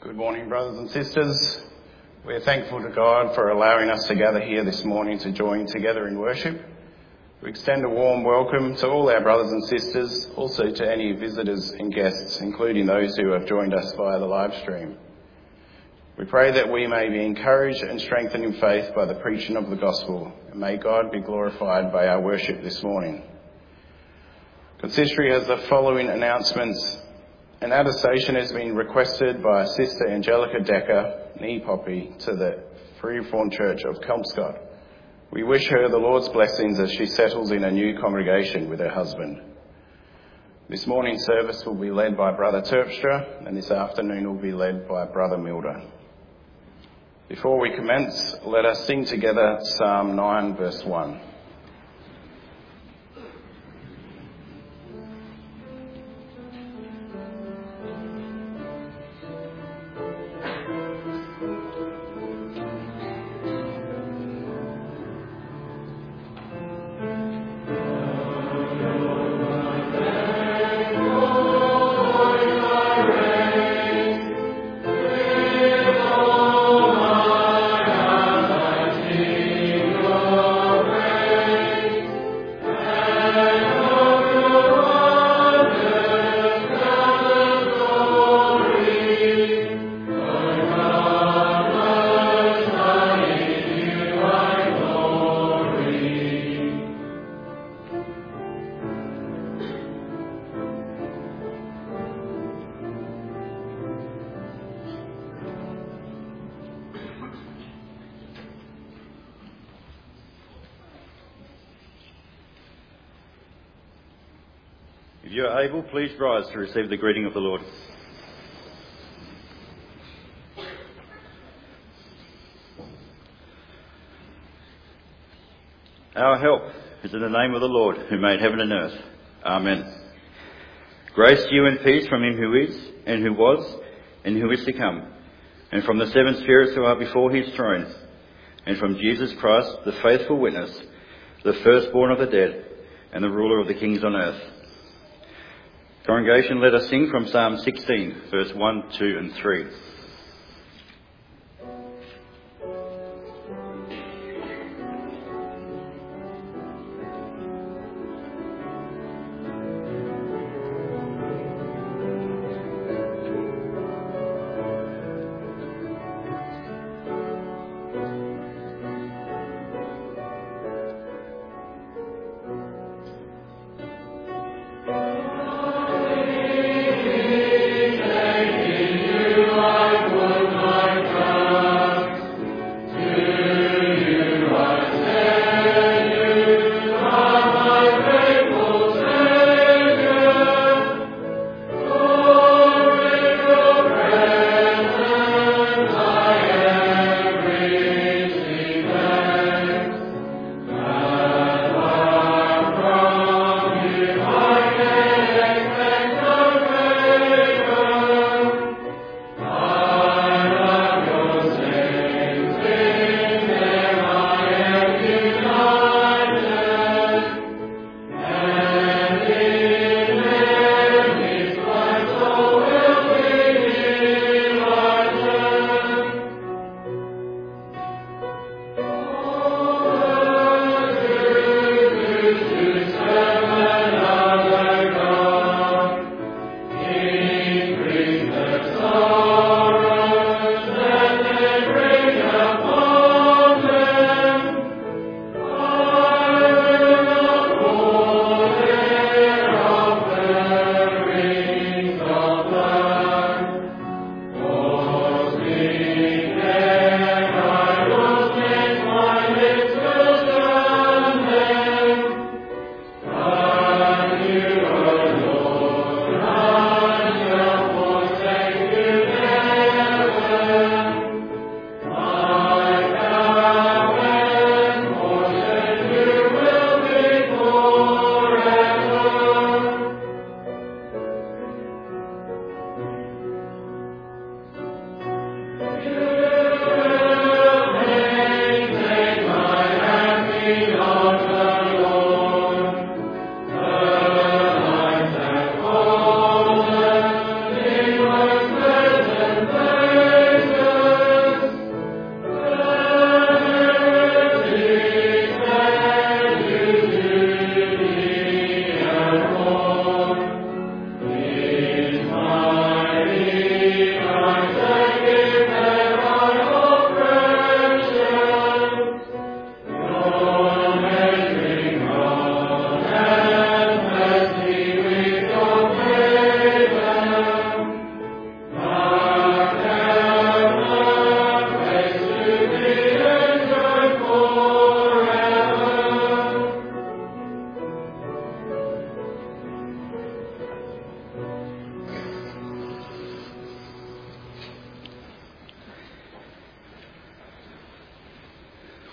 Good morning, brothers and sisters. We're thankful to God for allowing us to gather here this morning to join together in worship. We extend a warm welcome to all our brothers and sisters, also to any visitors and guests, including those who have joined us via the live stream. We pray that we may be encouraged and strengthened in faith by the preaching of the gospel, and may God be glorified by our worship this morning. Consistory has the following announcements. An attestation has been requested by Sister Angelica Decker, knee poppy, to the Free Reformed Church of Kelmscott. We wish her the Lord's blessings as she settles in a new congregation with her husband. This morning's service will be led by Brother Terpstra, and this afternoon will be led by Brother Milder. Before we commence, let us sing together Psalm 9, verse 1. If you are able, please rise to receive the greeting of the Lord. Our help is in the name of the Lord, who made heaven and earth. Amen. Grace to you and peace from him who is, and who was, and who is to come, and from the seven spirits who are before his throne, and from Jesus Christ, the faithful witness, the firstborn of the dead, and the ruler of the kings on earth. Congregation, let us sing from Psalm 16, verse 1, 2 and 3. You are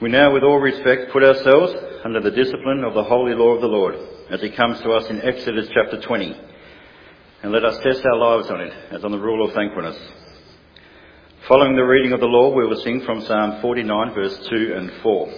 We now, with all respect, put ourselves under the discipline of the holy law of the Lord, as it comes to us in Exodus chapter 20. And let us test our lives on it, as on the rule of thankfulness. Following the reading of the law, we will sing from Psalm 49, verse 2 and 4.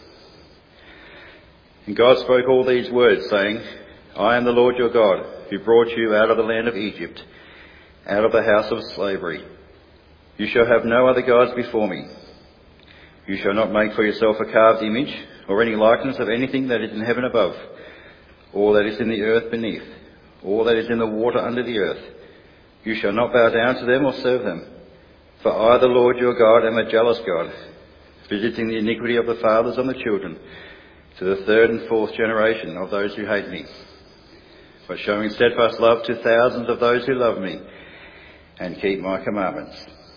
And God spoke all these words, saying, I am the Lord your God, who brought you out of the land of Egypt, out of the house of slavery. You shall have no other gods before me. You shall not make for yourself a carved image, or any likeness of anything that is in heaven above, or that is in the earth beneath, or that is in the water under the earth. You shall not bow down to them or serve them. For I, the Lord your God, am a jealous God, visiting the iniquity of the fathers on the children, to the third and fourth generation of those who hate me, but showing steadfast love to thousands of those who love me and keep my commandments.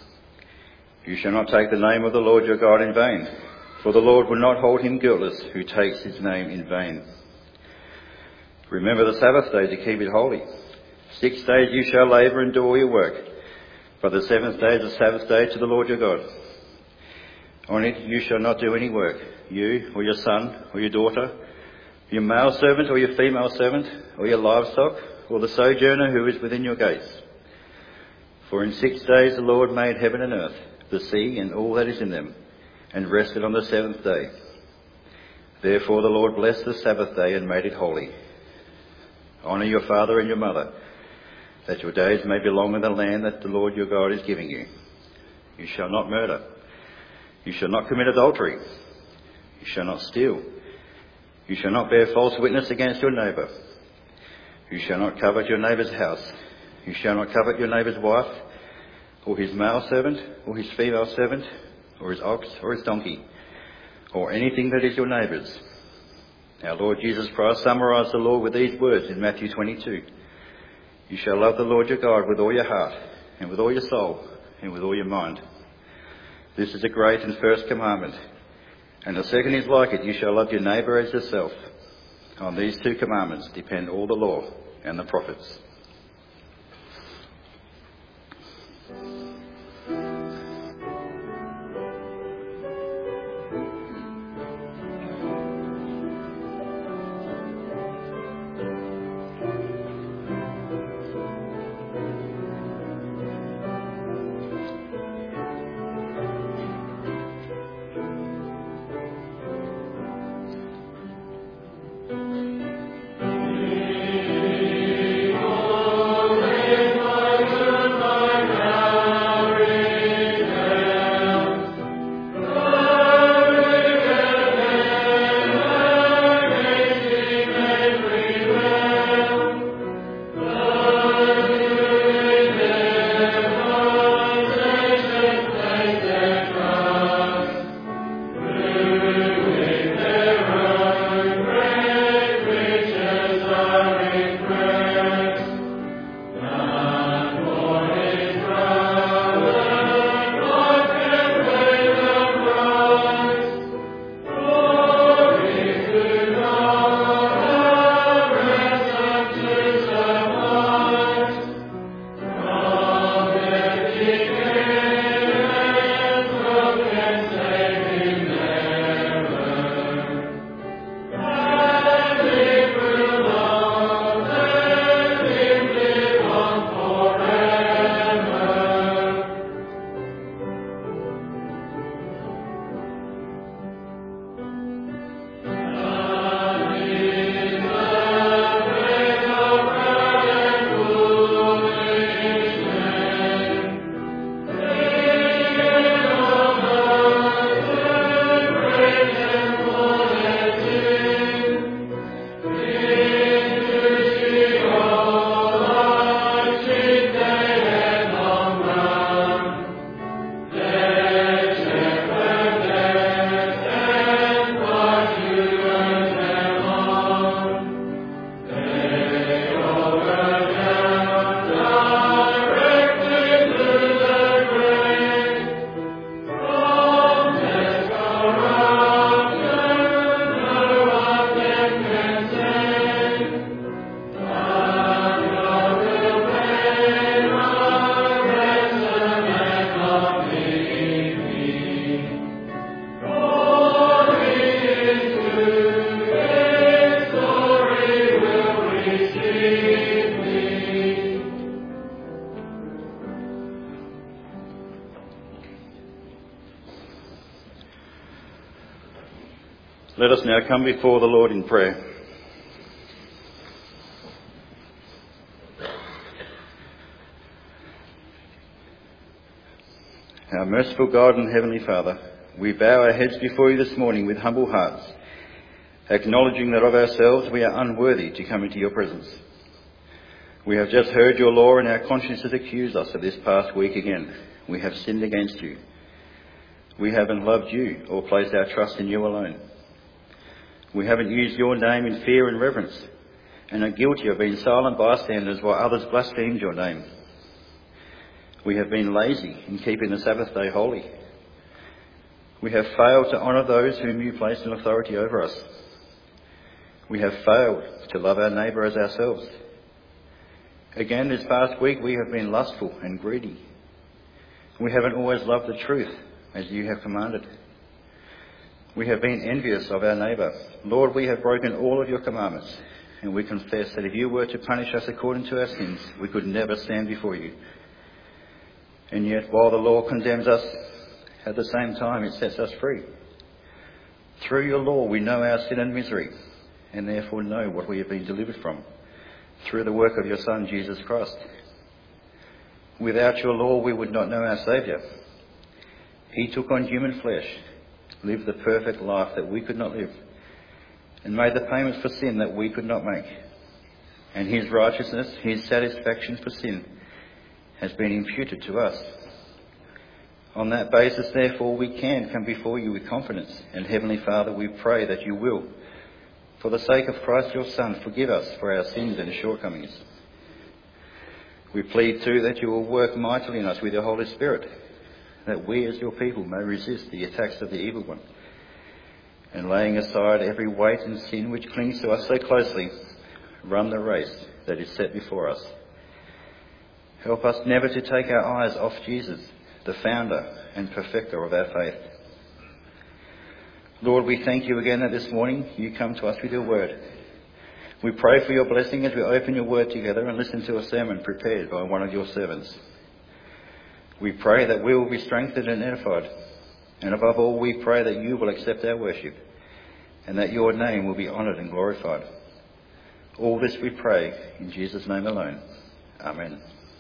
You shall not take the name of the Lord your God in vain, for the Lord will not hold him guiltless who takes his name in vain. Remember the Sabbath day to keep it holy. 6 days you shall labour and do all your work, but the seventh day is a Sabbath day to the Lord your God. On it you shall not do any work, you or your son or your daughter, your male servant or your female servant, or your livestock, or the sojourner who is within your gates. For in 6 days the Lord made heaven and earth, the sea and all that is in them, and rested on the seventh day. Therefore the Lord blessed the Sabbath day and made it holy. Honour your father and your mother, that your days may be long in the land that the Lord your God is giving you. You shall not murder. You shall not commit adultery. You shall not steal. You shall not bear false witness against your neighbour. You shall not covet your neighbour's house. You shall not covet your neighbour's wife, or his male servant, or his female servant, or his ox, or his donkey, or anything that is your neighbour's. Our Lord Jesus Christ summarised the law with these words in Matthew 22. You shall love the Lord your God with all your heart, and with all your soul, and with all your mind. This is a great and first commandment. And the second is like it, you shall love your neighbour as yourself. On these 2 commandments depend all the law and the prophets. Let us now come before the Lord in prayer. Our merciful God and Heavenly Father, we bow our heads before you this morning with humble hearts, acknowledging that of ourselves we are unworthy to come into your presence. We have just heard your law and our consciences accuse us of this past week again. We have sinned against you. We haven't loved you or placed our trust in you alone. We haven't used your name in fear and reverence and are guilty of being silent bystanders while others blasphemed your name. We have been lazy in keeping the Sabbath day holy. We have failed to honour those whom you placed in authority over us. We have failed to love our neighbour as ourselves. Again, this past week we have been lustful and greedy. We haven't always loved the truth as you have commanded. We have been envious of our neighbour. Lord, we have broken all of your commandments, and we confess that if you were to punish us according to our sins, we could never stand before you. And yet, while the law condemns us, at the same time it sets us free. Through your law we know our sin and misery, and therefore know what we have been delivered from, through the work of your Son, Jesus Christ. Without your law we would not know our Saviour. He took on human flesh, lived the perfect life that we could not live, and made the payments for sin that we could not make. And his righteousness, his satisfaction for sin, has been imputed to us. On that basis, therefore, we can come before you with confidence. And Heavenly Father, we pray that you will, for the sake of Christ your Son, forgive us for our sins and shortcomings. We plead too that you will work mightily in us with your Holy Spirit, that we as your people may resist the attacks of the evil one, and laying aside every weight and sin which clings to us so closely, run the race that is set before us. Help us never to take our eyes off Jesus, the founder and perfecter of our faith. Lord, we thank you again that this morning you come to us with your word. We pray for your blessing as we open your word together and listen to a sermon prepared by one of your servants. We pray that we will be strengthened and edified. And above all, we pray that you will accept our worship and that your name will be honoured and glorified. All this we pray in Jesus' name alone. Amen.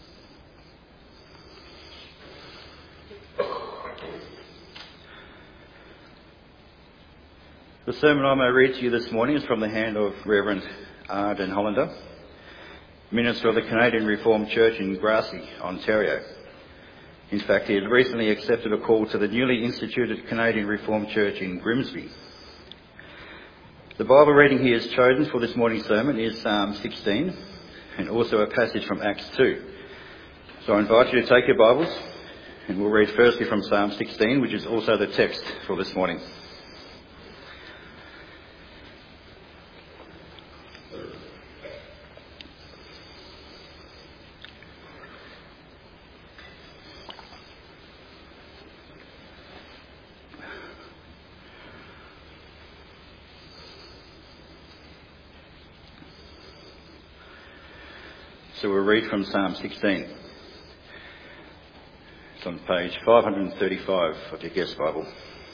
The sermon I may read to you this morning is from the hand of Reverend R. Den Hollander, minister of the Canadian Reformed Church in Grassy, Ontario. In fact, he had recently accepted a call to the newly instituted Canadian Reformed Church in Grimsby. The Bible reading he has chosen for this morning's sermon is Psalm 16 and also a passage from Acts 2. So I invite you to take your Bibles and we'll read firstly from Psalm 16, which is also the text for this morning. So we'll read from Psalm 16. It's on page 535 of your guest Bible.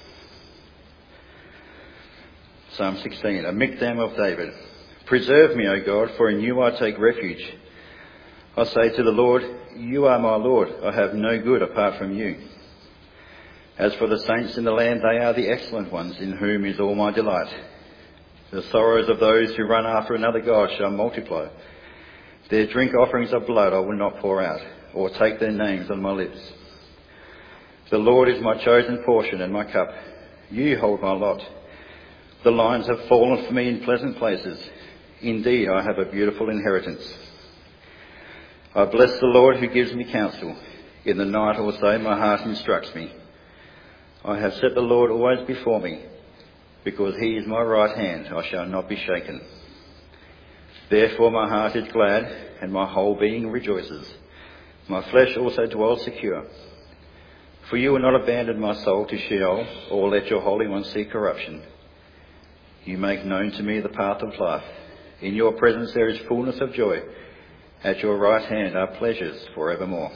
Psalm 16, a Miktam of David. Preserve me, O God, for in you I take refuge. I say to the Lord, you are my Lord. I have no good apart from you. As for the saints in the land, they are the excellent ones, in whom is all my delight. The sorrows of those who run after another God shall multiply. Their drink offerings of blood I will not pour out, or take their names on my lips. The Lord is my chosen portion and my cup. You hold my lot. The lines have fallen for me in pleasant places. Indeed, I have a beautiful inheritance. I bless the Lord who gives me counsel. In the night also my heart instructs me. I have set the Lord always before me. Because he is my right hand, I shall not be shaken. Therefore my heart is glad, and my whole being rejoices. My flesh also dwells secure. For you will not abandon my soul to Sheol, or let your Holy One see corruption. You make known to me the path of life. In your presence there is fullness of joy. At your right hand are pleasures forevermore.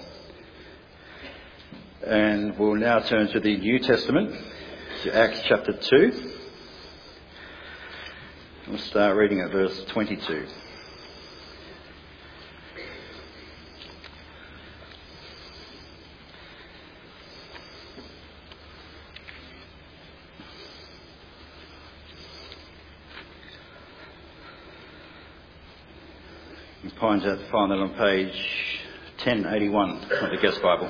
And we'll now turn to the New Testament, to Acts chapter 2. We'll start reading at verse 22. You find that on page 1081 of the Guest Bible.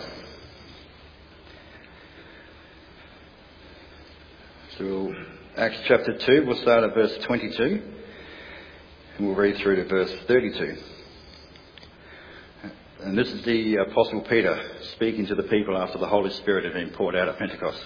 So Acts chapter 2, we'll start at verse 22 and we'll read through to verse 32. And this is the Apostle Peter speaking to the people after the Holy Spirit had been poured out at Pentecost.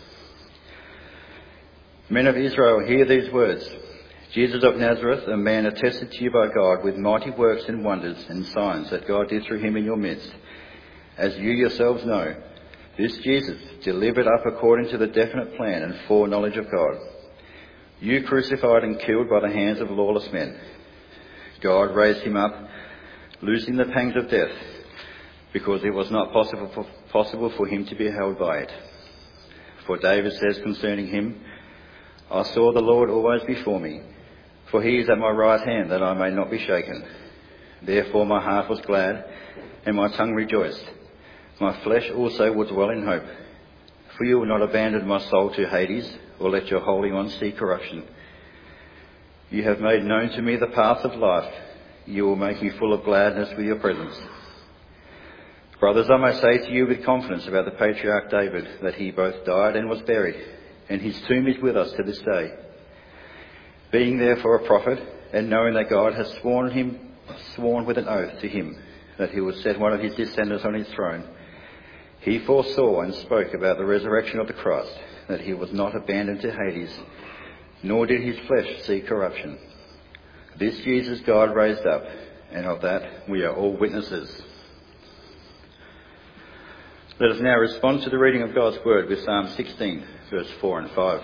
Men of Israel, hear these words. Jesus of Nazareth, a man attested to you by God with mighty works and wonders and signs that God did through him in your midst, as you yourselves know. This Jesus, delivered up according to the definite plan and foreknowledge of God, you crucified and killed by the hands of lawless men. God raised him up, loosing the pangs of death, because it was not possible for him to be held by it. For David says concerning him, I saw the Lord always before me, for he is at my right hand, that I may not be shaken. Therefore my heart was glad, and my tongue rejoiced. My flesh also will dwell in hope. For you will not abandon my soul to Hades, or let your Holy One see corruption. You have made known to me the path of life. You will make me full of gladness with your presence. Brothers, I may say to you with confidence about the patriarch David, that he both died and was buried, and his tomb is with us to this day. Being therefore a prophet, and knowing that God has sworn with an oath to him that he would set one of his descendants on his throne, he foresaw and spoke about the resurrection of the Christ, that he was not abandoned to Hades, nor did his flesh see corruption. This Jesus God raised up, and of that we are all witnesses. Let us now respond to the reading of God's word with Psalm 16, verse 4 and 5.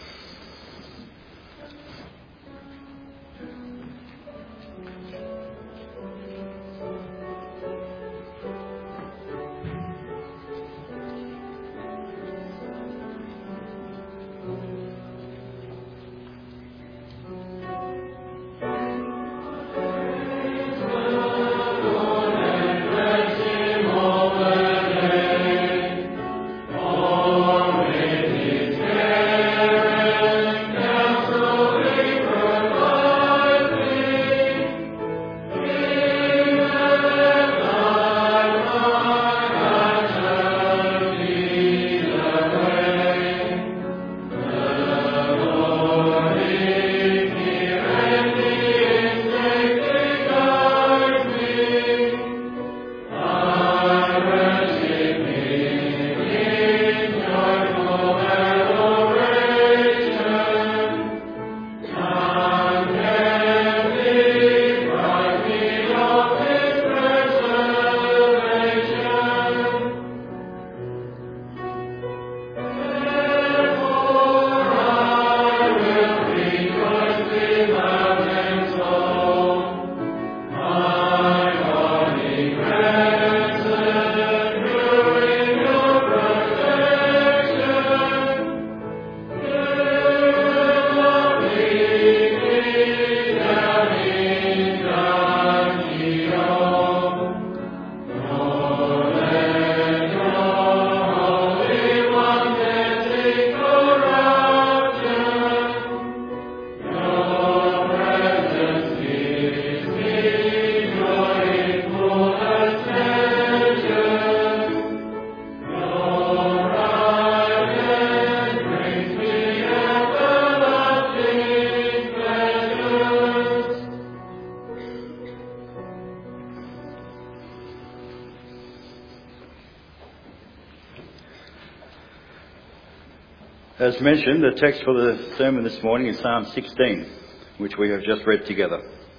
As mentioned, the text for the sermon this morning is Psalm 16, which we have just read together.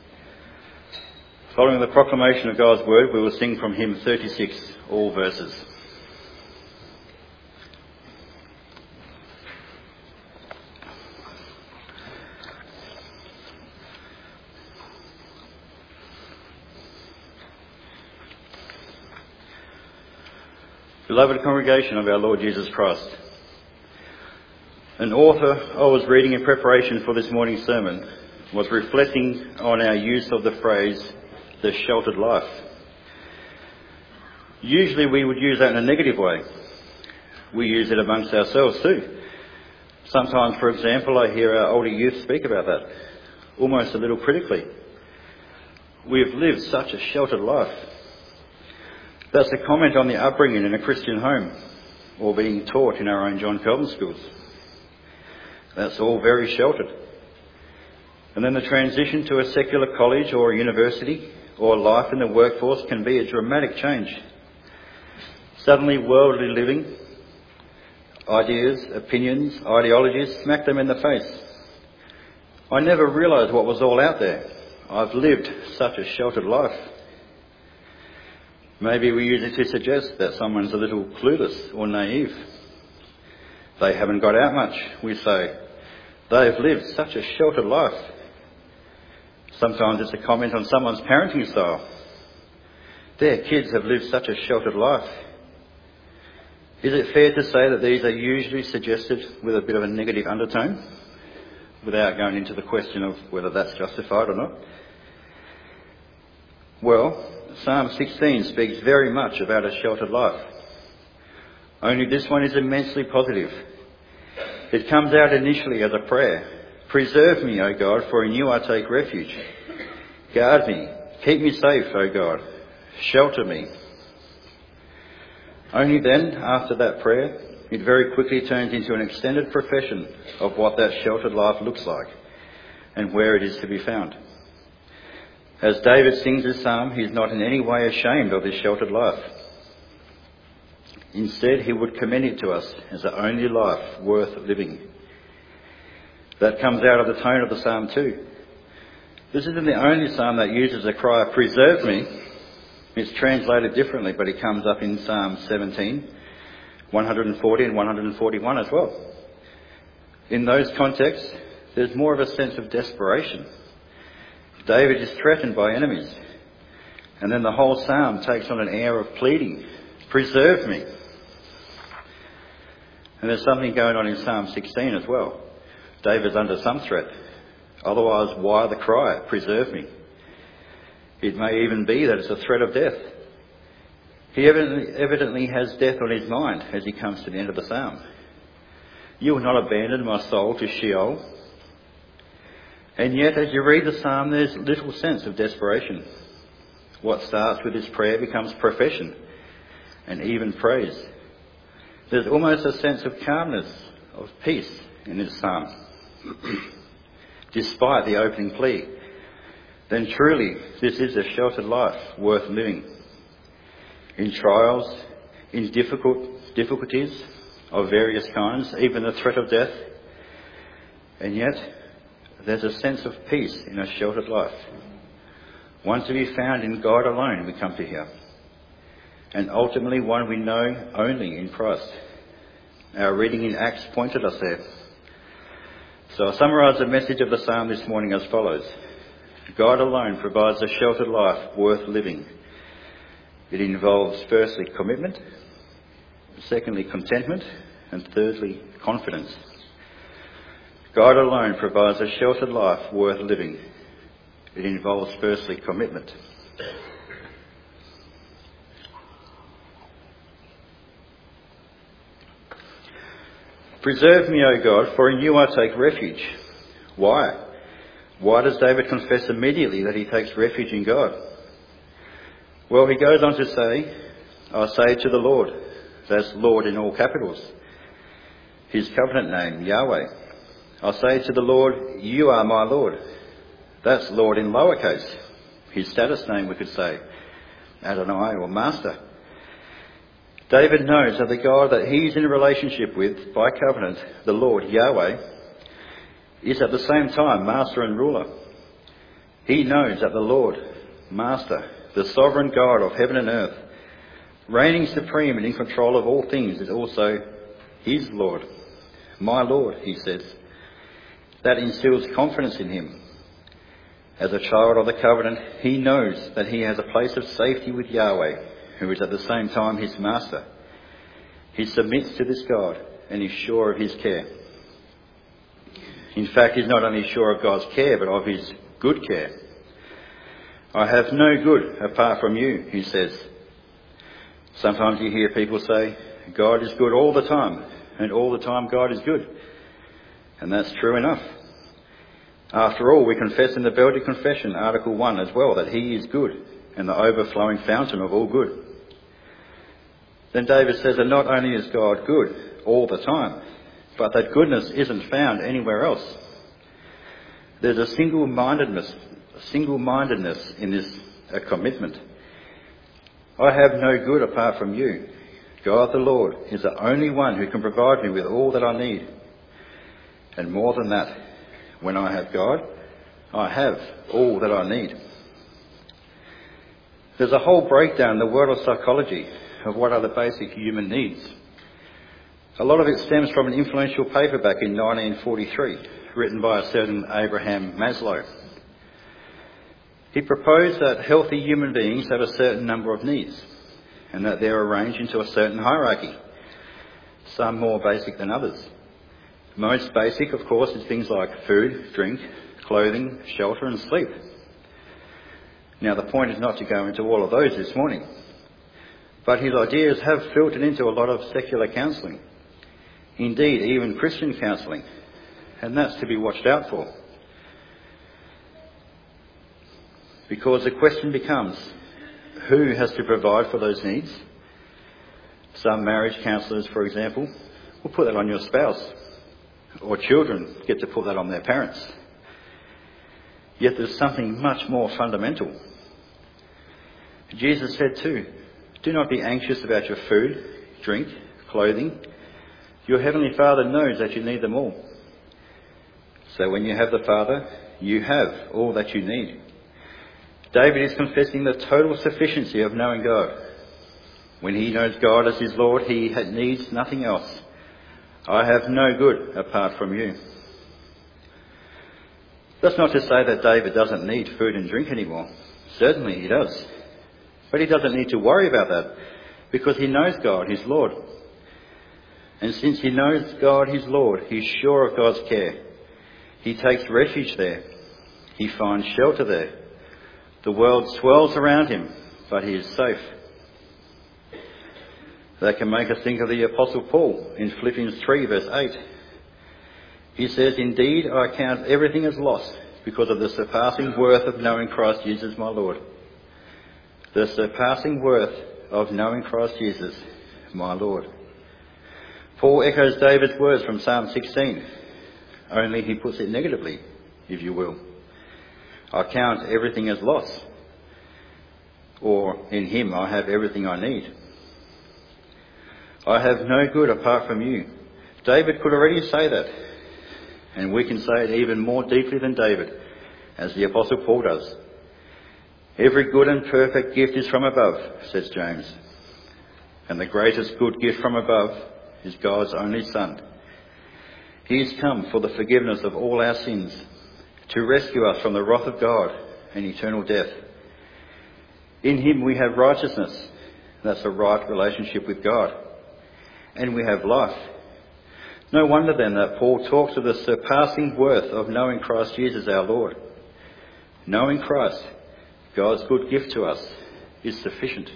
Following the proclamation of God's word, we will sing from hymn 36, all verses. Beloved congregation of our Lord Jesus Christ, an author I was reading in preparation for this morning's sermon was reflecting on our use of the phrase, the sheltered life. Usually we would use that in a negative way. We use it amongst ourselves too. Sometimes, for example, I hear our older youth speak about that, almost a little critically. We have lived such a sheltered life. That's a comment on the upbringing in a Christian home, or being taught in our own John Calvin schools. That's all very sheltered. And then the transition to a secular college or a university or life in the workforce can be a dramatic change. Suddenly worldly living, ideas, opinions, ideologies smack them in the face. I never realised what was all out there. I've lived such a sheltered life. Maybe we use it to suggest that someone's a little clueless or naive. They haven't got out much, we say. They've lived such a sheltered life. Sometimes it's a comment on someone's parenting style. Their kids have lived such a sheltered life. Is it fair to say that these are usually suggested with a bit of a negative undertone, without going into the question of whether that's justified or not? Well, Psalm 16 speaks very much about a sheltered life. Only this one is immensely positive. It comes out initially as a prayer. Preserve me, O God, for in you I take refuge. Guard me, keep me safe, O God. Shelter me. Only then, after that prayer, it very quickly turns into an extended profession of what that sheltered life looks like and where it is to be found. As David sings this psalm, he is not in any way ashamed of his sheltered life. Instead, he would commend it to us as the only life worth living. That comes out of the tone of the psalm too. This isn't the only psalm that uses the cry, preserve me. It's translated differently, but it comes up in Psalm 17, 140 and 141 as well. In those contexts, there's more of a sense of desperation. David is threatened by enemies. And then the whole psalm takes on an air of pleading, preserve me. And there's something going on in Psalm 16 as well. David's under some threat. Otherwise, why the cry, preserve me? It may even be that it's a threat of death. He evidently has death on his mind as he comes to the end of the psalm. You will not abandon my soul to Sheol. And yet, as you read the psalm, there's little sense of desperation. What starts with this prayer becomes profession and even praise. There's almost a sense of calmness, of peace in this psalm. Despite the opening plea, then truly this is a sheltered life worth living. In trials, in difficulties of various kinds, even the threat of death, and yet there's a sense of peace in a sheltered life. One to be found in God alone, we come to hear. And ultimately one we know only in Christ. Our reading in Acts pointed us there. So I'll summarise the message of the psalm this morning as follows. God alone provides a sheltered life worth living. It involves firstly commitment, secondly contentment, and thirdly confidence. God alone provides a sheltered life worth living. It involves firstly commitment. Preserve me, O God, for in you I take refuge. Why? Why does David confess immediately that he takes refuge in God? Well, he goes on to say, I say to the Lord, that's Lord in all capitals, his covenant name, Yahweh. I say to the Lord, you are my Lord. That's Lord in lowercase, his status name we could say, Adonai or Master. David knows that the God that he's in a relationship with by covenant, the Lord, Yahweh, is at the same time Master and Ruler. He knows that the Lord, Master, the sovereign God of heaven and earth, reigning supreme and in control of all things, is also his Lord. My Lord, he says. That instills confidence in him. As a child of the covenant, he knows that he has a place of safety with Yahweh, who is at the same time his Master. He submits to this God and is sure of his care. In fact, he's not only sure of God's care, but of his good care. I have no good apart from you, he says. Sometimes you hear people say, God is good all the time, and all the time God is good. And that's true enough. After all, we confess in the Belgic Confession, Article 1 as well, that he is good and the overflowing fountain of all good. Then David says that not only is God good all the time, but that goodness isn't found anywhere else. There's a single-mindedness in this commitment. I have no good apart from you. God the Lord is the only one who can provide me with all that I need. And more than that, when I have God, I have all that I need. There's a whole breakdown in the world of psychology of what are the basic human needs. A lot of it stems from an influential paper back in 1943, written by a certain Abraham Maslow. He proposed that healthy human beings have a certain number of needs, and that they're arranged into a certain hierarchy, some more basic than others. Most basic, of course, is things like food, drink, clothing, shelter and sleep. Now, the point is not to go into all of those this morning, but his ideas have filtered into a lot of secular counselling, indeed even Christian counselling, and that's to be watched out for. Because the question becomes, who has to provide for those needs? Some marriage counsellors, for example, will put that on your spouse, or children get to put that on their parents. Yet there's something much more fundamental. Jesus said too, do not be anxious about your food, drink, clothing. Your Heavenly Father knows that you need them all. So when you have the Father, you have all that you need. David is confessing the total sufficiency of knowing God. When he knows God as his Lord, he needs nothing else. I have no good apart from you. That's not to say that David doesn't need food and drink anymore. Certainly he does. But he doesn't need to worry about that because he knows God, his Lord. And since he knows God, his Lord, he's sure of God's care. He takes refuge there. He finds shelter there. The world swirls around him, but he is safe. That can make us think of the Apostle Paul in Philippians 3 verse 8. He says, indeed, I count everything as loss because of the surpassing worth of knowing Christ Jesus my Lord. The surpassing worth of knowing Christ Jesus my Lord. Paul echoes David's words from Psalm 16, only he puts it negatively, if you will. I count everything as loss, or in him I have everything I need. I have no good apart from you. David could already say that, and we can say it even more deeply than David, as the Apostle Paul does. Every good and perfect gift is from above, says James, and the greatest good gift from above is God's only Son. He has come for the forgiveness of all our sins, to rescue us from the wrath of God and eternal death. In him we have righteousness, that's a right relationship with God, and we have life. No wonder then that Paul talks of the surpassing worth of knowing Christ Jesus our Lord. Knowing Christ, God's good gift to us, is sufficient.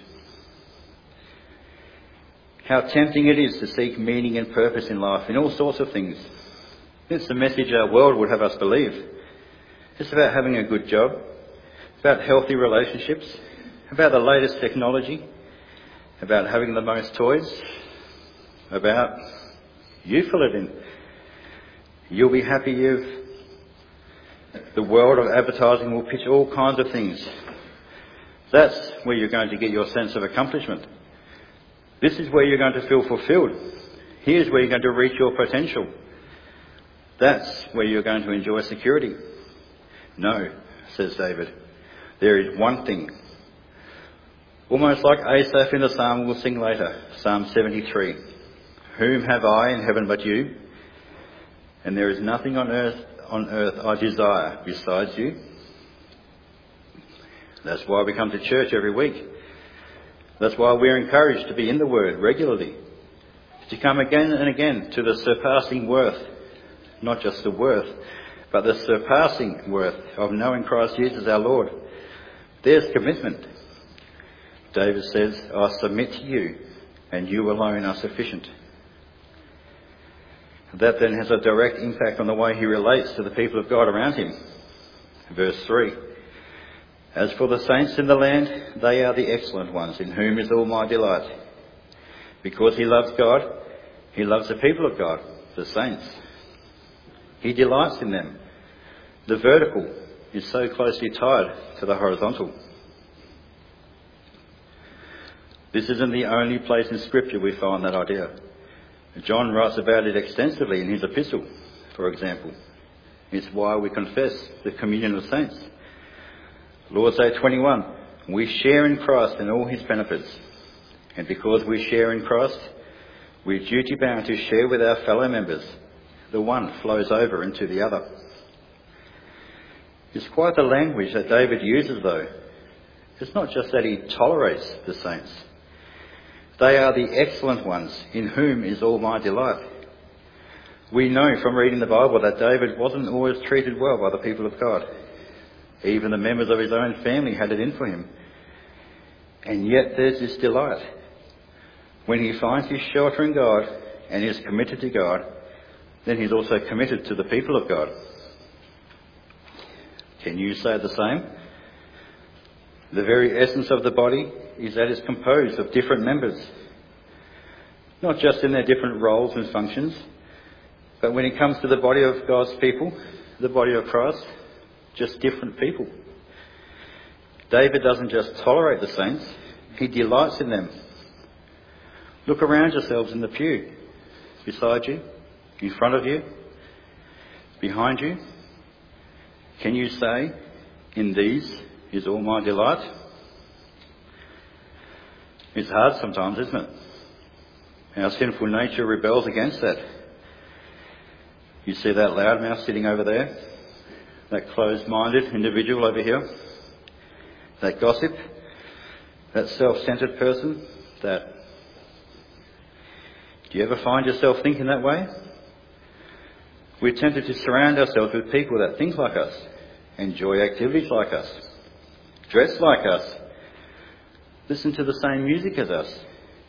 How tempting it is to seek meaning and purpose in life in all sorts of things. It's the message our world would have us believe. It's about having a good job, about healthy relationships, about the latest technology, about having the most toys, about, you fill it in. You'll be happy if the world of advertising will pitch all kinds of things. That's where you're going to get your sense of accomplishment. This is where you're going to feel fulfilled. Here's where you're going to reach your potential. That's where you're going to enjoy security. No, says David, there is one thing. Almost like Asaph in the psalm we'll sing later, Psalm 73. Whom have I in heaven but you? And there is nothing on earth I desire besides you. That's why we come to church every week. That's why we're encouraged to be in the Word regularly. To come again and again to the surpassing worth, not just the worth, but the surpassing worth of knowing Christ Jesus our Lord. There's commitment. David says, I submit to you, and you alone are sufficient. That then has a direct impact on the way he relates to the people of God around him. Verse 3. As for the saints in the land, they are the excellent ones, in whom is all my delight. Because he loves God, he loves the people of God, the saints. He delights in them. The vertical is so closely tied to the horizontal. This isn't the only place in Scripture we find that idea. John writes about it extensively in his epistle, for example. It's why we confess the communion of saints. Lord's Day 21, we share in Christ and all his benefits. And because we share in Christ, we're duty bound to share with our fellow members. The one flows over into the other. It's quite the language that David uses, though. It's not just that he tolerates the saints. They are the excellent ones, in whom is all my delight. We know from reading the Bible that David wasn't always treated well by the people of God. Even the members of his own family had it in for him. And yet there's this delight. When he finds his shelter in God and is committed to God, then he's also committed to the people of God. Can you say the same? The very essence of the body is that it's composed of different members. Not just in their different roles and functions, but when it comes to the body of God's people, the body of Christ, just different people. David doesn't just tolerate the saints, he delights in them. Look around yourselves in the pew, beside you, in front of you, behind you. Can you say, in these is all my delight? It's hard sometimes, isn't it? Our sinful nature rebels against that. You see that loudmouth sitting over there? That closed-minded individual over here? That gossip? That self-centred person? Do you ever find yourself thinking that way? We're tempted to surround ourselves with people that think like us, enjoy activities like us, dress like us, listen to the same music as us.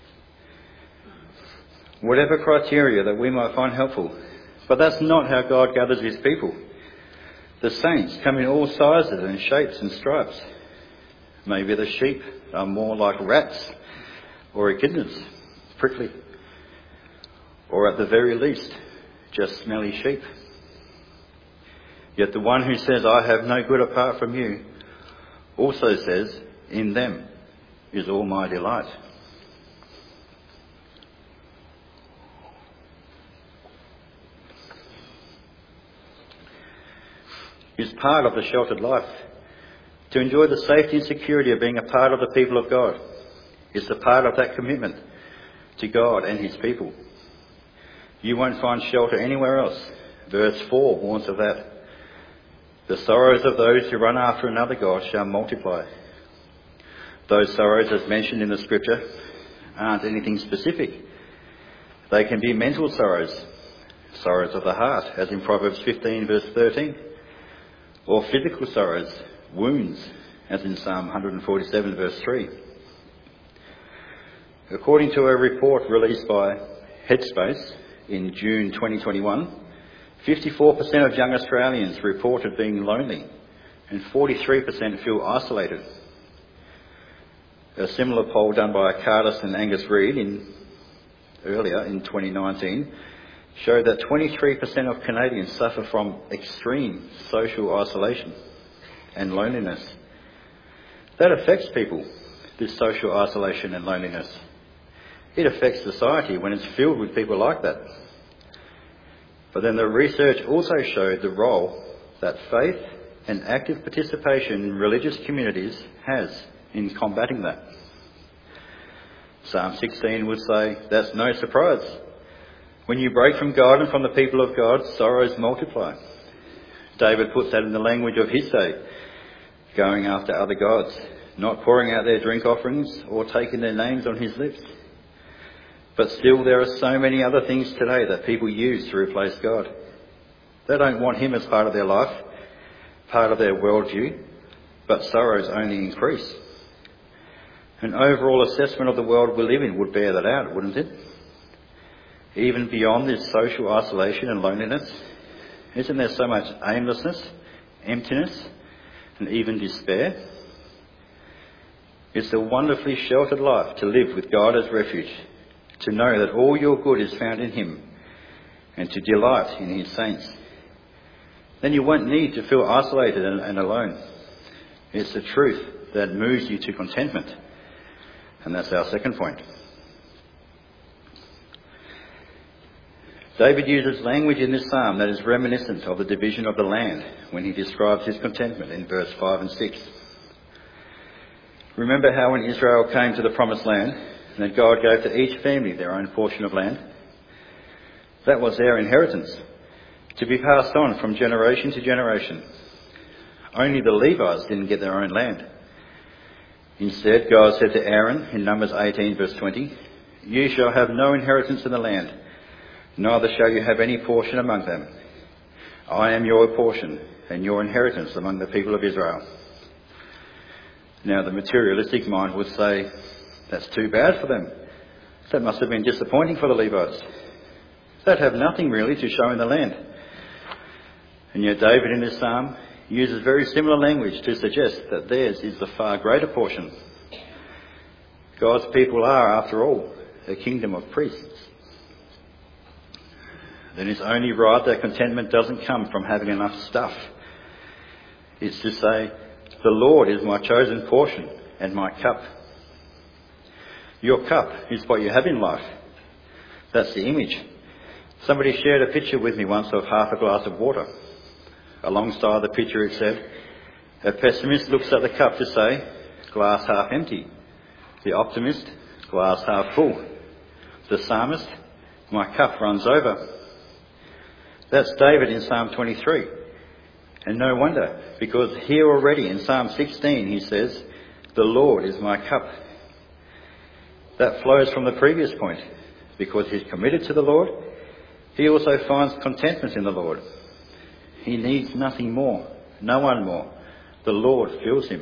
Whatever criteria that we might find helpful. But that's not how God gathers his people. The saints come in all sizes and shapes and stripes. Maybe the sheep are more like rats or echidnas, prickly. Or at the very least, just smelly sheep. Yet the one who says, I have no good apart from you, also says, in them is all my delight. It's part of the sheltered life. To enjoy the safety and security of being a part of the people of God. It's a part of that commitment to God and his people. You won't find shelter anywhere else. Verse 4 warns of that. The sorrows of those who run after another god shall multiply. Those sorrows, as mentioned in the scripture, aren't anything specific. They can be mental sorrows, sorrows of the heart, as in Proverbs 15 verse 13, or physical sorrows, wounds, as in Psalm 147 verse 3. According to a report released by Headspace in June 2021, 54% of young Australians reported being lonely and 43% feel isolated. A similar poll done by Cardis and Angus Reid earlier in 2019 showed that 23% of Canadians suffer from extreme social isolation and loneliness. That affects people, this social isolation and loneliness. It affects society when it's filled with people like that. But then the research also showed the role that faith and active participation in religious communities has in combating that. Psalm 16 would say, that's no surprise. When you break from God and from the people of God, sorrows multiply. David puts that in the language of his day, going after other gods, not pouring out their drink offerings or taking their names on his lips. But still, there are so many other things today that people use to replace God. They don't want him as part of their life, part of their worldview, but sorrows only increase. An overall assessment of the world we live in would bear that out, wouldn't it? Even beyond this social isolation and loneliness, isn't there so much aimlessness, emptiness, and even despair? It's a wonderfully sheltered life to live with God as refuge, to know that all your good is found in him, and to delight in his saints. Then you won't need to feel isolated and alone. It's the truth that moves you to contentment. And that's our second point. David uses language in this psalm that is reminiscent of the division of the land when he describes his contentment in verse 5 and 6. Remember how when Israel came to the promised land, that God gave to each family their own portion of land? That was their inheritance, to be passed on from generation to generation. Only the Levites didn't get their own land. Instead, God said to Aaron in Numbers 18 verse 20, "You shall have no inheritance in the land, neither shall you have any portion among them. I am your portion and your inheritance among the people of Israel." Now the materialistic mind would say, that's too bad for them. That must have been disappointing for the Levites. They'd have nothing really to show in the land. And yet David in this psalm uses very similar language to suggest that theirs is the far greater portion. God's people are, after all, a kingdom of priests. Then it's only right that contentment doesn't come from having enough stuff. It's to say, the Lord is my chosen portion and my cup. Your cup is what you have in life. That's the image. Somebody shared a picture with me once of half a glass of water. Alongside the picture it said, a pessimist looks at the cup to say, glass half empty. The optimist, glass half full. The psalmist, my cup runs over. That's David in Psalm 23. And no wonder, because here already in Psalm 16 he says, the Lord is my cup. That flows from the previous point. Because he's committed to the Lord, he also finds contentment in the Lord. He needs nothing more, no one more. The Lord fills him.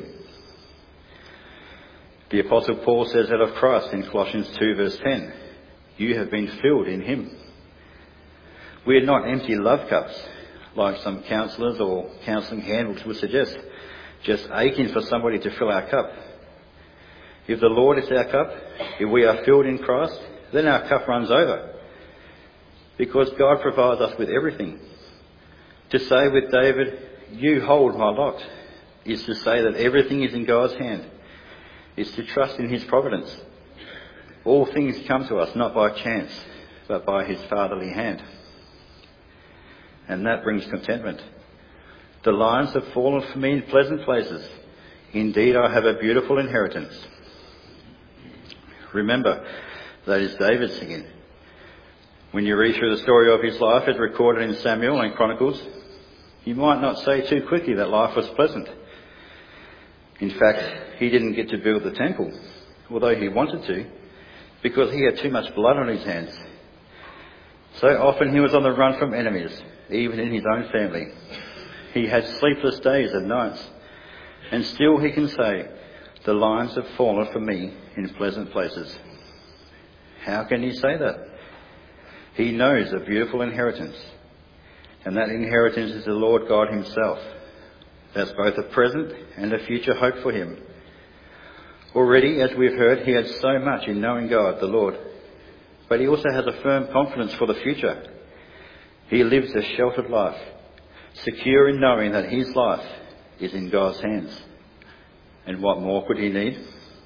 The Apostle Paul says that of Christ in Colossians 2 verse 10. You have been filled in him. We are not empty love cups, like some counsellors or counselling handbooks would suggest, just aching for somebody to fill our cup. If the Lord is our cup, if we are filled in Christ, then our cup runs over. Because God provides us with everything. To say with David, you hold my lot, is to say that everything is in God's hand. It's to trust in his providence. All things come to us not by chance, but by his fatherly hand. And that brings contentment. The lines have fallen for me in pleasant places. Indeed, I have a beautiful inheritance. Remember, that is David singing. When you read through the story of his life as recorded in Samuel and Chronicles, you might not say too quickly that life was pleasant. In fact, he didn't get to build the temple, although he wanted to, because he had too much blood on his hands. So often he was on the run from enemies, even in his own family. He had sleepless days and nights, and still he can say, the lines have fallen for me in pleasant places. How can he say that? He knows a beautiful inheritance, and that inheritance is the Lord God himself. That's both a present and a future hope for him. Already, as we've heard, he had so much in knowing God, the Lord, but he also has a firm confidence for the future. He lives a sheltered life, secure in knowing that his life is in God's hands. And what more could he need?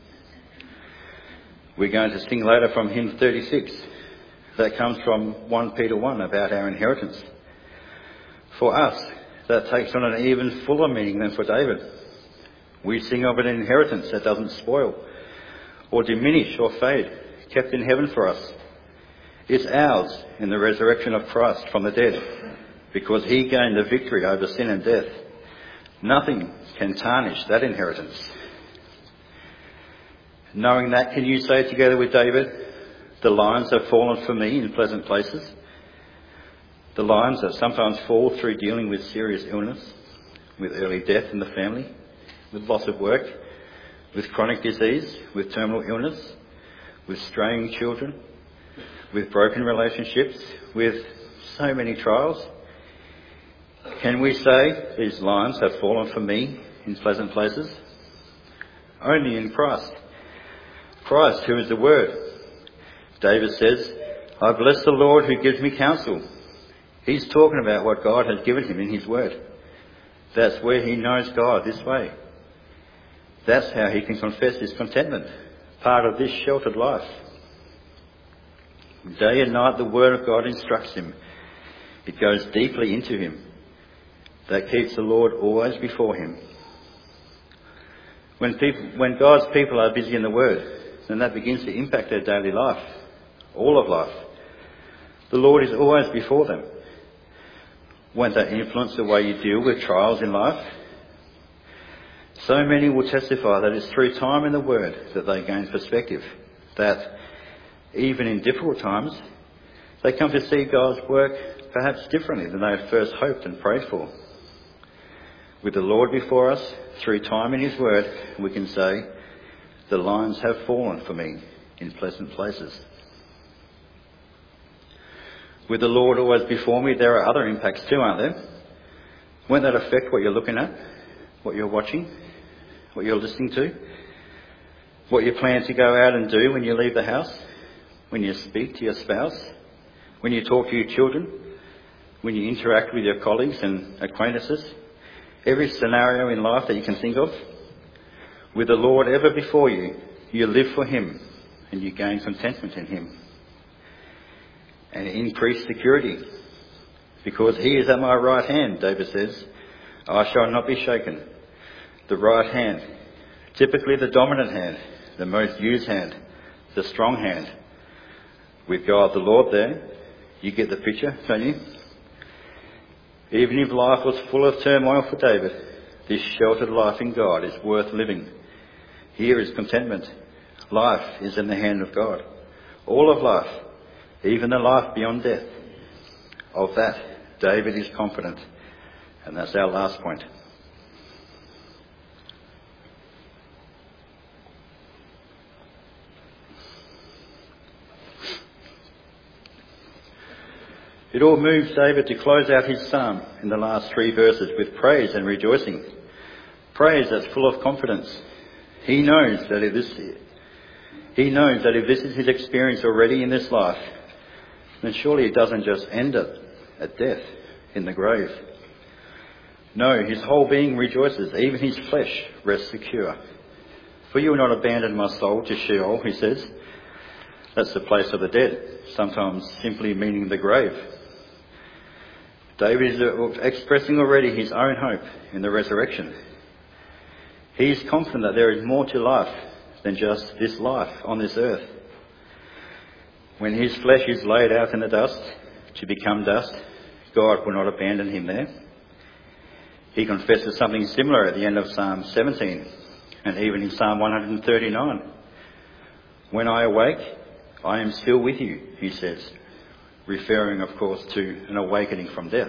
We're going to sing later from hymn 36. That comes from 1 Peter 1 about our inheritance. For us, that takes on an even fuller meaning than for David. We sing of an inheritance that doesn't spoil or diminish or fade, kept in heaven for us. It's ours in the resurrection of Christ from the dead, because he gained the victory over sin and death. Nothing can tarnish that inheritance. Knowing that, can you say together with David, the lines have fallen for me in pleasant places? The lions that sometimes fall through dealing with serious illness, with early death in the family, with loss of work, with chronic disease, with terminal illness, with straying children, with broken relationships, with so many trials. Can we say these lions have fallen for me in pleasant places? Only in Christ. Christ, who is the Word. David says, I bless the Lord who gives me counsel. He's talking about what God has given him in his Word. That's where he knows God this way. That's how he can confess his contentment, part of this sheltered life. Day and night the Word of God instructs him. It goes deeply into him. That keeps the Lord always before him. When God's people are busy in the Word, then that begins to impact their daily life, all of life. The Lord is always before them. Won't that influence the way you deal with trials in life? So many will testify that it's through time in the Word that they gain perspective, that even in difficult times, they come to see God's work perhaps differently than they had first hoped and prayed for. With the Lord before us, through time in his Word, we can say, the lions have fallen for me in pleasant places. With the Lord always before me, there are other impacts too, aren't there? Won't that affect what you're looking at, what you're watching, what you're listening to, what you plan to go out and do when you leave the house, when you speak to your spouse, when you talk to your children, when you interact with your colleagues and acquaintances? Every scenario in life that you can think of. With the Lord ever before you, you live for him and you gain contentment in him. And increased security. Because he is at my right hand, David says, I shall not be shaken. The right hand, typically the dominant hand, the most used hand, the strong hand. With God the Lord there, you get the picture, don't you? Even if life was full of turmoil for David, this sheltered life in God is worth living. Here is contentment. Life is in the hand of God. All of life, even the life beyond death. Of that, David is confident. And that's our last point. It all moves David to close out his psalm in the last 3 verses with praise and rejoicing. Praise that's full of confidence. He knows that if this is his experience already in this life, then surely it doesn't just end at death, in the grave. No, his whole being rejoices, even his flesh rests secure. For you will not abandon my soul to Sheol, he says. That's the place of the dead, sometimes simply meaning the grave. David is expressing already his own hope in the resurrection. He is confident that there is more to life than just this life on this earth. When his flesh is laid out in the dust to become dust, God will not abandon him there. He confesses something similar at the end of Psalm 17 and even in Psalm 139. When I awake, I am still with you, he says, referring, of course, to an awakening from death.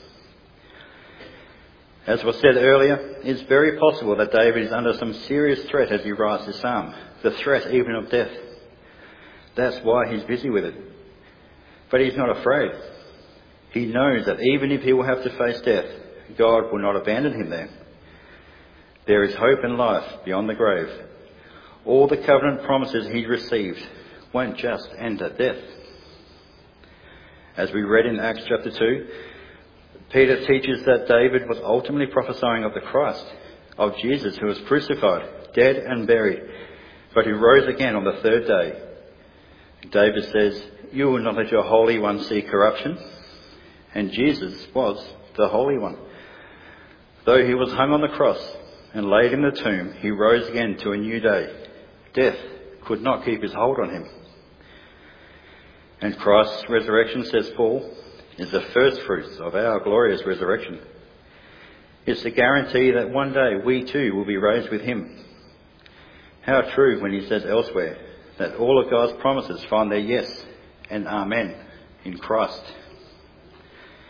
As was said earlier, it's very possible that David is under some serious threat as he writes this psalm, the threat even of death. That's why he's busy with it. But he's not afraid. He knows that even if he will have to face death, God will not abandon him there. There is hope and life beyond the grave. All the covenant promises he'd received won't just end at death. As we read in Acts chapter 2, Peter teaches that David was ultimately prophesying of the Christ, of Jesus who was crucified, dead and buried, but who rose again on the 3rd day. David says, you will not let your Holy One see corruption. And Jesus was the Holy One. Though he was hung on the cross and laid in the tomb, he rose again to a new day. Death could not keep his hold on him. And Christ's resurrection, says Paul, is the first fruits of our glorious resurrection. It's the guarantee that one day we too will be raised with him. How true when he says elsewhere that all of God's promises find their yes and amen in Christ.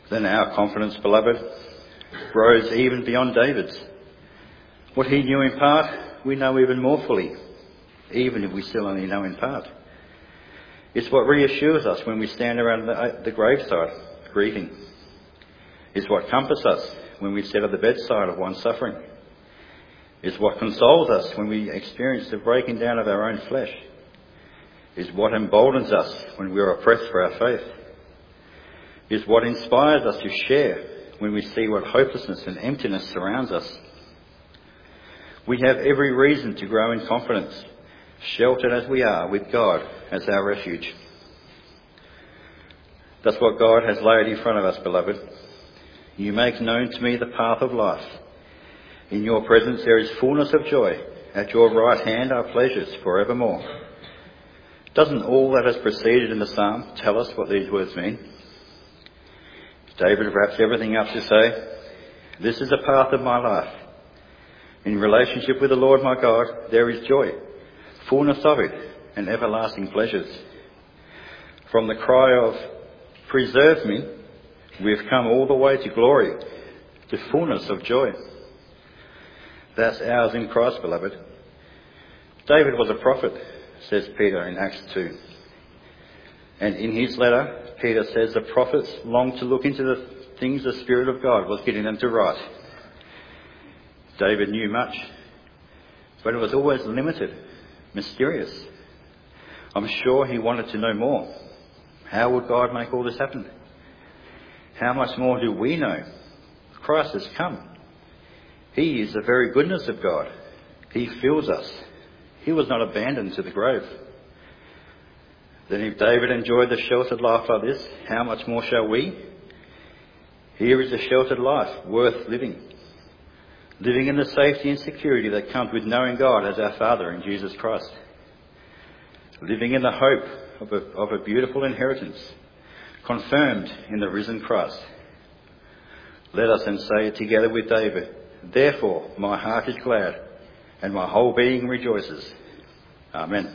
Then our confidence, beloved, grows even beyond David's. What he knew in part, we know even more fully, even if we still only know in part. It's what reassures us when we stand around the graveside, grieving. It's what comforts us when we sit at the bedside of one suffering. It's what consoles us when we experience the breaking down of our own flesh. It's what emboldens us when we are oppressed for our faith. It's what inspires us to share when we see what hopelessness and emptiness surrounds us. We have every reason to grow in confidence, sheltered as we are with God as our refuge. That's what God has laid in front of us, beloved. You make known to me the path of life. In your presence there is fullness of joy. At your right hand are pleasures forevermore. Doesn't all that has preceded in the psalm tell us what these words mean? David wraps everything up to say, this is the path of my life. In relationship with the Lord my God, there is joy, fullness of it, and everlasting pleasures. From the cry of, preserve me, we have come all the way to glory, to fullness of joy. That's ours in Christ, beloved. David was a prophet, says Peter in Acts 2. And in his letter, Peter says the prophets longed to look into the things the Spirit of God was getting them to write. David knew much, but it was always limited, mysterious. I'm sure he wanted to know more. How would God make all this happen? How much more do we know? Christ has come. He is the very goodness of God. He fills us. He was not abandoned to the grave. Then if David enjoyed the sheltered life like this, how much more shall we? Here is a sheltered life worth living. Living in the safety and security that comes with knowing God as our Father in Jesus Christ. Living in the hope of a beautiful inheritance, confirmed in the risen Christ. Let us then say it together with David, therefore my heart is glad and my whole being rejoices. Amen.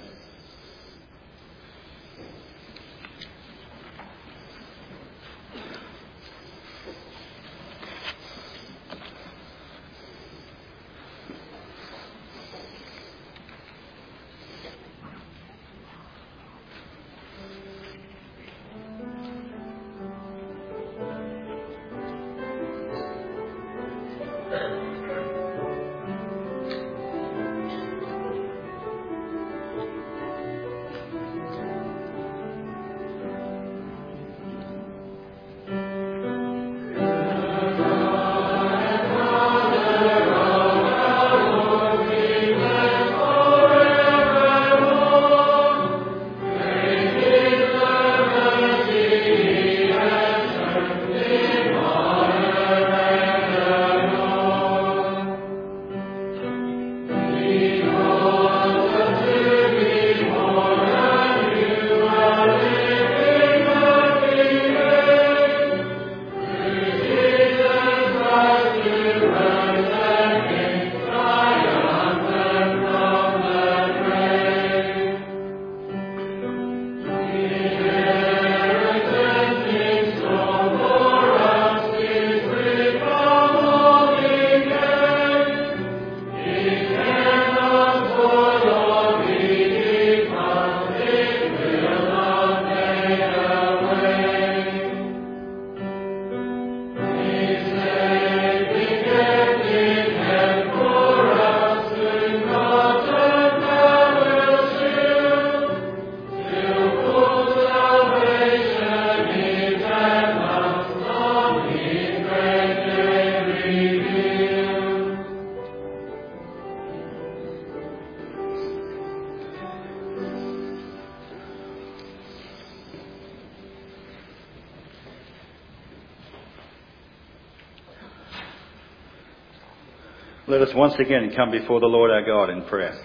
Let us once again come before the Lord our God in prayer.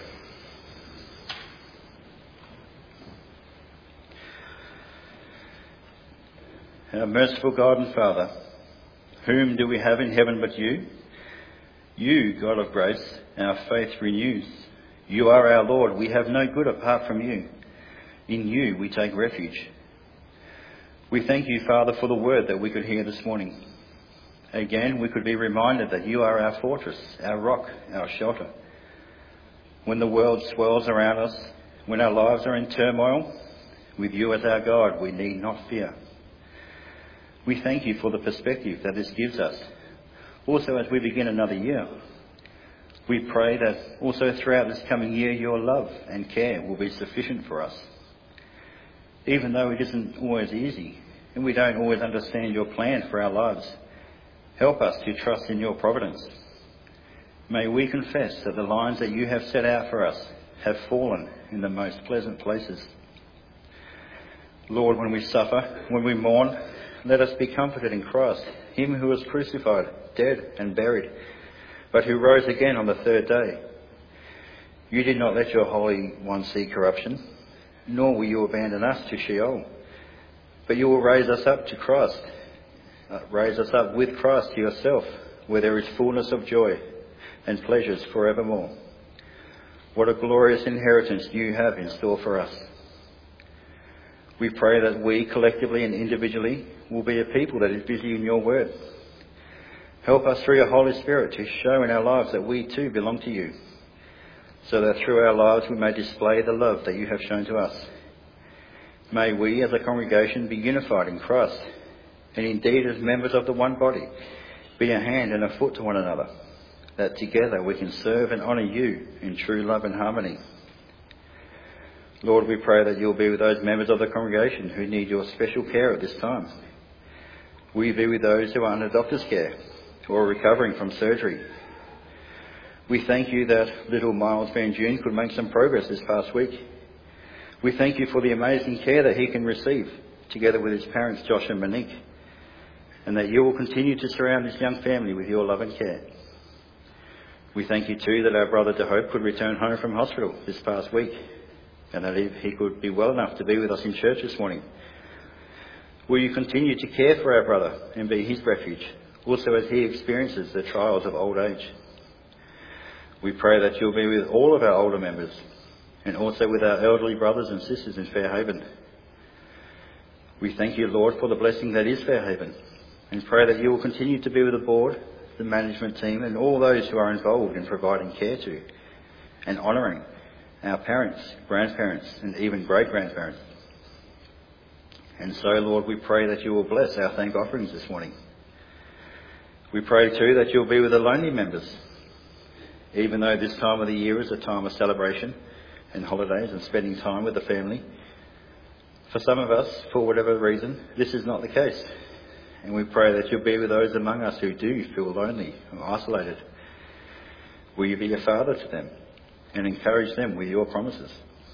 Our merciful God and Father, whom do we have in heaven but you? You, God of grace, our faith renews. You are our Lord. We have no good apart from you. In you we take refuge. We thank you, Father, for the word that we could hear this morning. Again, we could be reminded that you are our fortress, our rock, our shelter. When the world swirls around us, when our lives are in turmoil, with you as our God, we need not fear. We thank you for the perspective that this gives us. Also, as we begin another year, we pray that also throughout this coming year, your love and care will be sufficient for us. Even though it isn't always easy, and we don't always understand your plan for our lives, help us to trust in your providence. May we confess that the lines that you have set out for us have fallen in the most pleasant places. Lord, when we suffer, when we mourn, let us be comforted in Christ, him who was crucified, dead and buried, but who rose again on the third day. You did not let your Holy One see corruption, nor will you abandon us to Sheol, but you will raise us up to Christ, raise us up with Christ to yourself, where there is fullness of joy and pleasures forevermore. What a glorious inheritance you have in store for us. We pray that we, collectively and individually, will be a people that is busy in your word. Help us through your Holy Spirit to show in our lives that we too belong to you, so that through our lives we may display the love that you have shown to us. May we as a congregation be unified in Christ, and indeed as members of the one body, be a hand and a foot to one another, that together we can serve and honour you in true love and harmony. Lord, we pray that you'll be with those members of the congregation who need your special care at this time. Will you be with those who are under doctor's care or recovering from surgery? We thank you that little Miles Van June could make some progress this past week. We thank you for the amazing care that he can receive, together with his parents Josh and Monique, and that you will continue to surround this young family with your love and care. We thank you too that our brother DeHope could return home from hospital this past week, and that he could be well enough to be with us in church this morning. Will you continue to care for our brother and be his refuge, also as he experiences the trials of old age? We pray that you'll be with all of our older members, and also with our elderly brothers and sisters in Fairhaven. We thank you, Lord, for the blessing that is Fairhaven, and pray that you will continue to be with the board, the management team, and all those who are involved in providing care to and honouring our parents, grandparents, and even great-grandparents. And so, Lord, we pray that you will bless our thank offerings this morning. We pray too that you'll be with the lonely members, even though this time of the year is a time of celebration and holidays and spending time with the family. For some of us, for whatever reason, this is not the case. And we pray that you'll be with those among us who do feel lonely or isolated. Will you be a father to them and encourage them with your promises?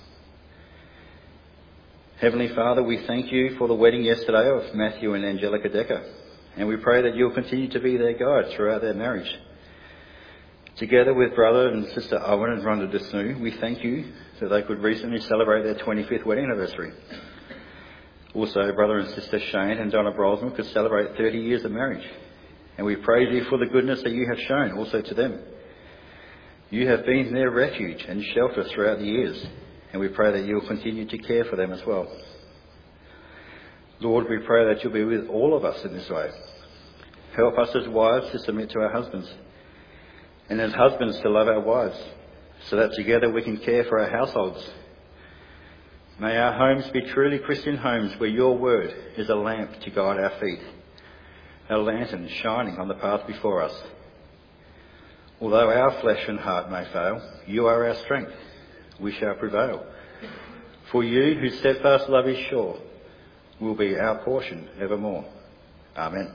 Heavenly Father, we thank you for the wedding yesterday of Matthew and Angelica Decker, and we pray that you'll continue to be their guide throughout their marriage. Together with brother and sister Owen and Rhonda Desnu, we thank you that they could recently celebrate their 25th wedding anniversary. Also, brother and sister Shane and Donna Brolsman could celebrate 30 years of marriage, and we praise you for the goodness that you have shown also to them. You have been their refuge and shelter throughout the years, and we pray that you will continue to care for them as well. Lord, we pray that you'll be with all of us in this way. Help us as wives to submit to our husbands, and as husbands to love our wives, so that together we can care for our households. May our homes be truly Christian homes where your word is a lamp to guide our feet, a lantern shining on the path before us. Although our flesh and heart may fail, you are our strength. We shall prevail. For you, whose steadfast love is sure, will be our portion evermore. Amen.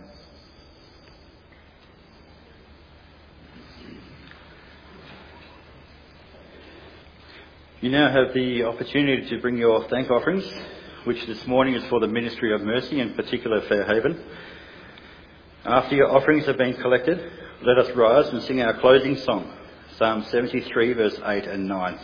You now have the opportunity to bring your thank offerings, which this morning is for the Ministry of Mercy, in particular Fairhaven. After your offerings have been collected, let us rise and sing our closing song, Psalm 73, verse 8 and 9.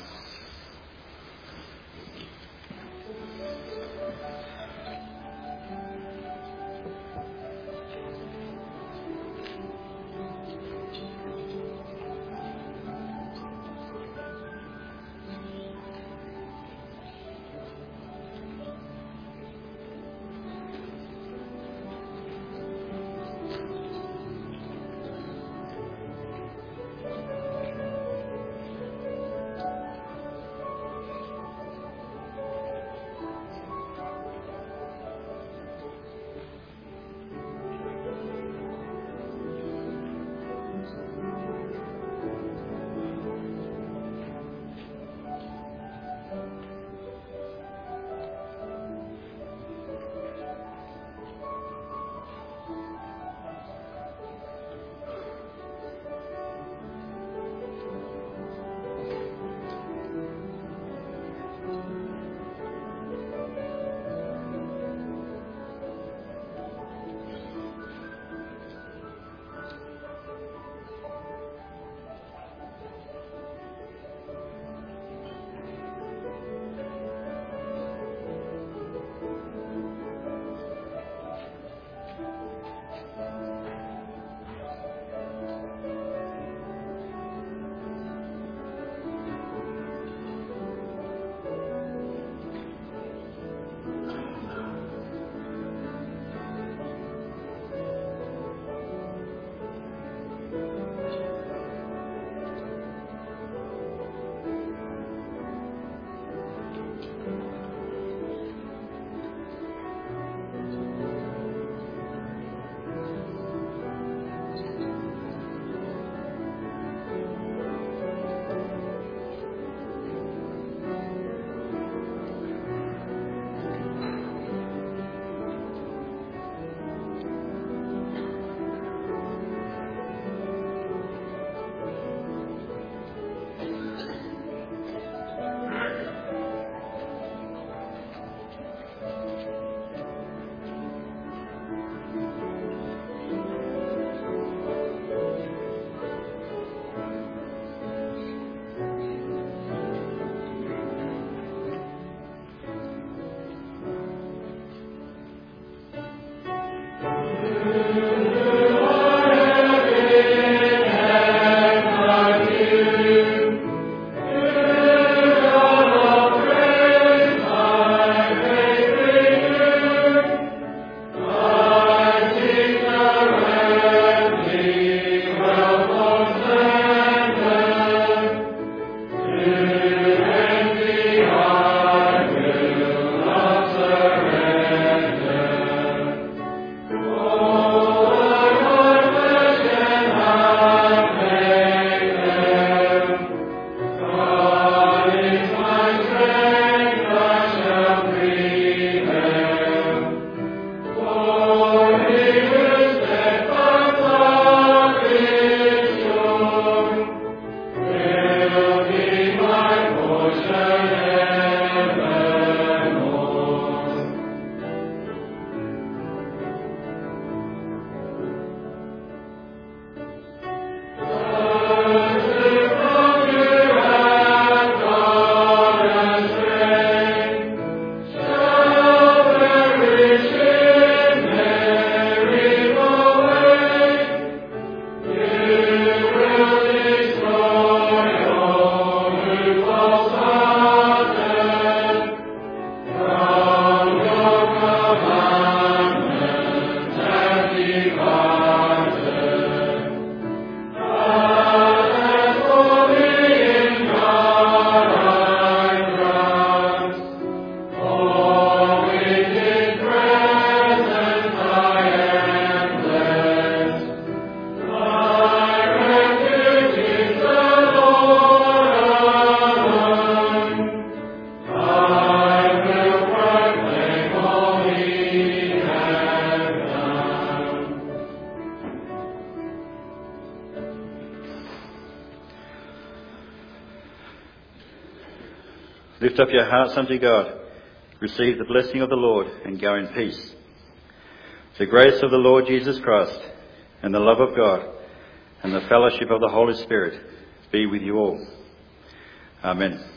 Lift up your hearts unto God. Receive the blessing of the Lord and go in peace. The grace of the Lord Jesus Christ and the love of God and the fellowship of the Holy Spirit be with you all. Amen.